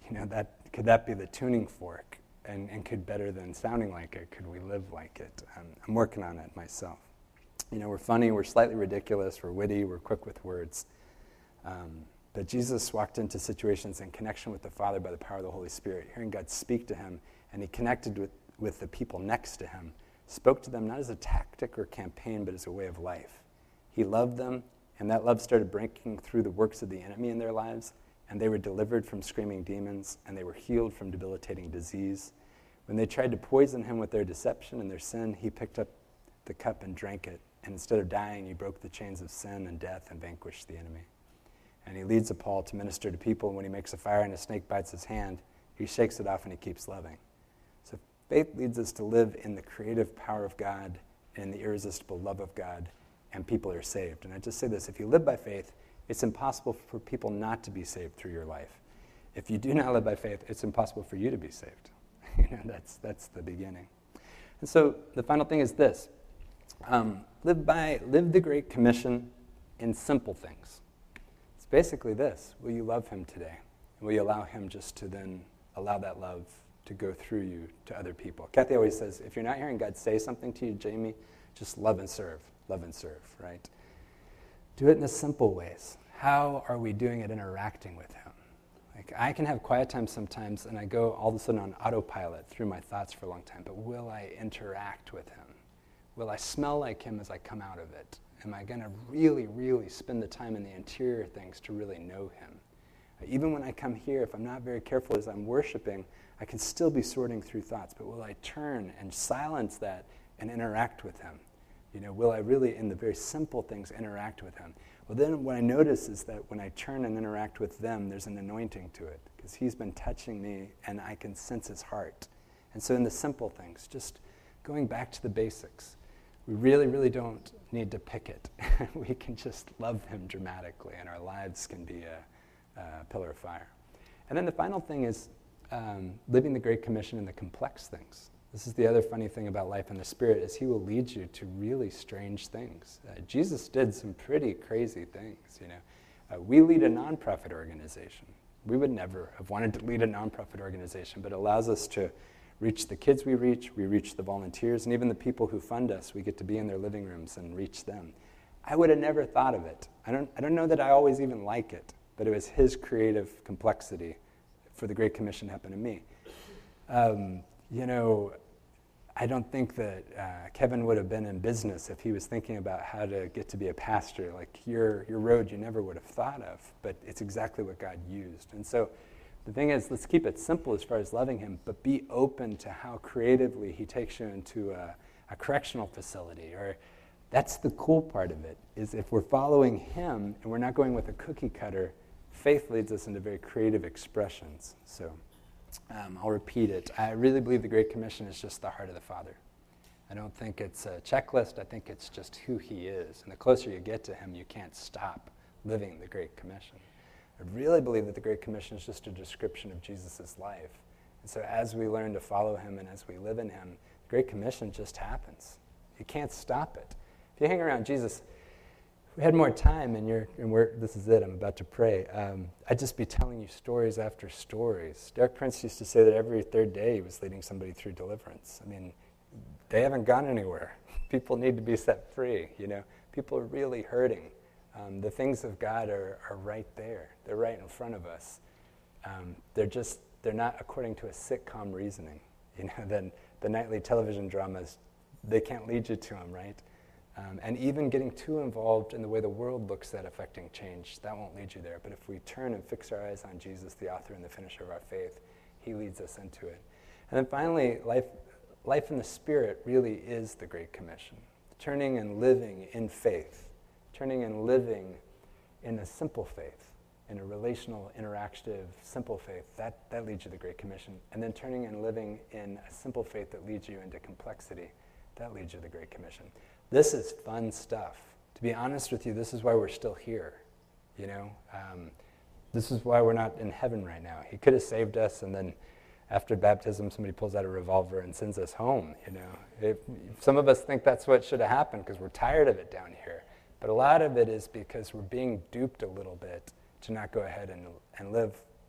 You know, that could that be the tuning fork? And, and could better than sounding like it, could we live like it? Um, I'm working on it myself. You know, we're funny, we're slightly ridiculous, we're witty, we're quick with words. Um, but Jesus walked into situations in connection with the Father by the power of the Holy Spirit, hearing God speak to him, and he connected with, with the people next to him, spoke to them not as a tactic or campaign, but as a way of life. He loved them, and that love started breaking through the works of the enemy in their lives, and they were delivered from screaming demons, and they were healed from debilitating disease. When they tried to poison him with their deception and their sin, he picked up the cup and drank it, and instead of dying, he broke the chains of sin and death and vanquished the enemy. And he leads Paul to minister to people, and when he makes a fire and a snake bites his hand, he shakes it off and he keeps loving. So faith leads us to live in the creative power of God and in the irresistible love of God, and people are saved. And I just say this, if you live by faith, it's impossible for people not to be saved through your life. If you do not live by faith, it's impossible for you to be saved. You know, that's that's the beginning. And so the final thing is this. Um, live by, live the Great Commission in simple things. It's basically this. Will you love him today? And will you allow him just to then allow that love to go through you to other people? Kathy always says, if you're not hearing God say something to you, Jamie, just love and serve. Love and serve, right? Do it in the simple ways. How are we doing it interacting with him? Like, I can have quiet time sometimes, and I go all of a sudden on autopilot through my thoughts for a long time, but will I interact with him? Will I smell like him as I come out of it? Am I going to really, really spend the time in the interior things to really know him? Even when I come here, if I'm not very careful as I'm worshiping, I can still be sorting through thoughts, but will I turn and silence that and interact with him? You know, will I really, in the very simple things, interact with him? Well, then what I notice is that when I turn and interact with them, there's an anointing to it, because he's been touching me, and I can sense his heart. And so in the simple things, just going back to the basics, we really, really don't need to pick it. We can just love him dramatically, and our lives can be a, a pillar of fire. And then the final thing is um, living the Great Commission in the complex things. This is the other funny thing about life in the Spirit, is he will lead you to really strange things. Uh, Jesus did some pretty crazy things, you know. Uh, we lead a nonprofit organization. We would never have wanted to lead a nonprofit organization, but it allows us to reach the kids we reach, we reach the volunteers, and even the people who fund us. We get to be in their living rooms and reach them. I would have never thought of it. I don't, I don't know that I always even like it, but it was his creative complexity for the Great Commission to happen to me. Um, you know, I don't think that uh, Kevin would have been in business if he was thinking about how to get to be a pastor. Like your your road you never would have thought of, but it's exactly what God used. And so the thing is, let's keep it simple as far as loving him, but be open to how creatively he takes you into a, a correctional facility. Or that's the cool part of it, is if we're following him and we're not going with a cookie cutter, faith leads us into very creative expressions. So Um, I'll repeat it. I really believe the Great Commission is just the heart of the Father. I don't think it's a checklist. I think it's just who he is. And the closer you get to him, you can't stop living the Great Commission. I really believe that the Great Commission is just a description of Jesus' life. And so as we learn to follow him and as we live in him, the Great Commission just happens. You can't stop it. If you hang around Jesus, if we had more time, and you're, and we're, this is it, I'm about to pray, um, I'd just be telling you stories after stories. Derek Prince used to say that every third day he was leading somebody through deliverance. I mean, they haven't gone anywhere. People need to be set free, you know. People are really hurting. Um, the things of God are, are right there. They're right in front of us. Um, they're just, they're not according to a sitcom reasoning. You know, then the nightly television dramas, they can't lead you to them, right? Um, and even getting too involved in the way the world looks at affecting change, that won't lead you there. But if we turn and fix our eyes on Jesus, the author and the finisher of our faith, he leads us into it. And then finally, life, life in the Spirit really is the Great Commission. Turning and living in faith. Turning and living in a simple faith, in a relational, interactive, simple faith. That, that leads you to the Great Commission. And then turning and living in a simple faith that leads you into complexity. That leads you to the Great Commission. This is fun stuff. To be honest with you, this is why we're still here. You know, um, this is why we're not in heaven right now. He could have saved us, and then after baptism, somebody pulls out a revolver and sends us home. You know, if, some of us think that's what should have happened because we're tired of it down here. But a lot of it is because we're being duped a little bit to not go ahead and and live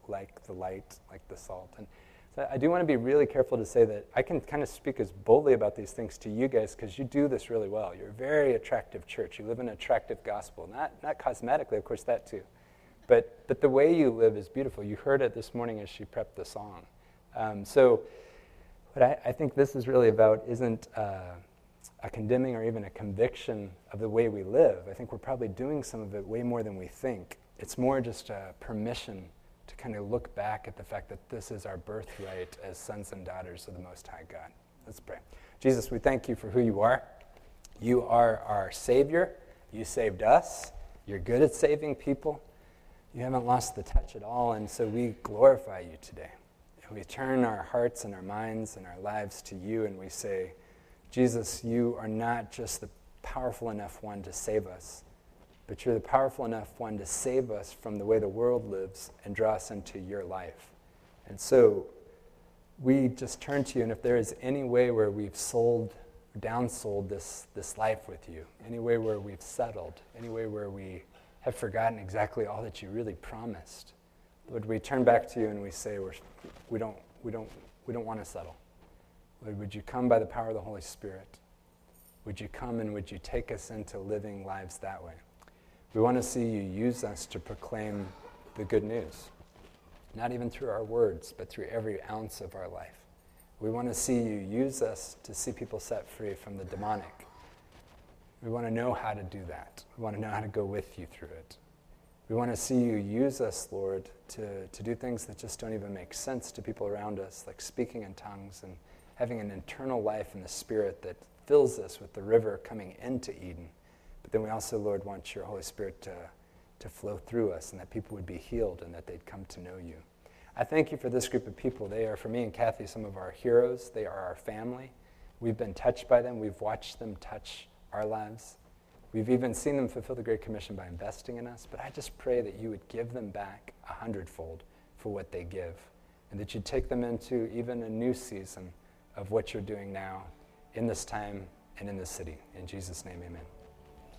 like the light, like the salt. And so I do want to be really careful to say that I can kind of speak as boldly about these things to you guys because you do this really well. You're a very attractive church. You live an attractive gospel. Not not cosmetically, of course, that too. But but the way you live is beautiful. You heard it this morning as she prepped the song. Um, so what I, I think this is really about isn't uh, a condemning or even a conviction of the way we live. I think we're probably doing some of it way more than we think. It's more just a permission to kind of look back at the fact that this is our birthright as sons and daughters of the Most High God. Let's pray. Jesus, we thank you for who you are. You are our Savior. You saved us. You're good at saving people. You haven't lost the touch at all, and so we glorify you today. And we turn our hearts and our minds and our lives to you, and we say, Jesus, you are not just the powerful enough one to save us, but you're the powerful enough one to save us from the way the world lives and draw us into your life. And so we just turn to you, and if there is any way where we've sold, downsold this, this life with you, any way where we've settled, any way where we have forgotten exactly all that you really promised, Lord, we turn back to you and we say we're, we don't, we don't, we don't want to settle. Lord, would you come by the power of the Holy Spirit? Would you come and would you take us into living lives that way? We want to see you use us to proclaim the good news, not even through our words, but through every ounce of our life. We want to see you use us to see people set free from the demonic. We want to know how to do that. We want to know how to go with you through it. We want to see you use us, Lord, to, to do things that just don't even make sense to people around us, like speaking in tongues and having an internal life in the Spirit that fills us with the river coming into Eden. But then we also, Lord, want your Holy Spirit to, to flow through us and that people would be healed and that they'd come to know you. I thank you for this group of people. They are, for me and Kathy, some of our heroes. They are our family. We've been touched by them. We've watched them touch our lives. We've even seen them fulfill the Great Commission by investing in us. But I just pray that you would give them back a hundredfold for what they give, and that you'd take them into even a new season of what you're doing now in this time and in this city. In Jesus' name, amen.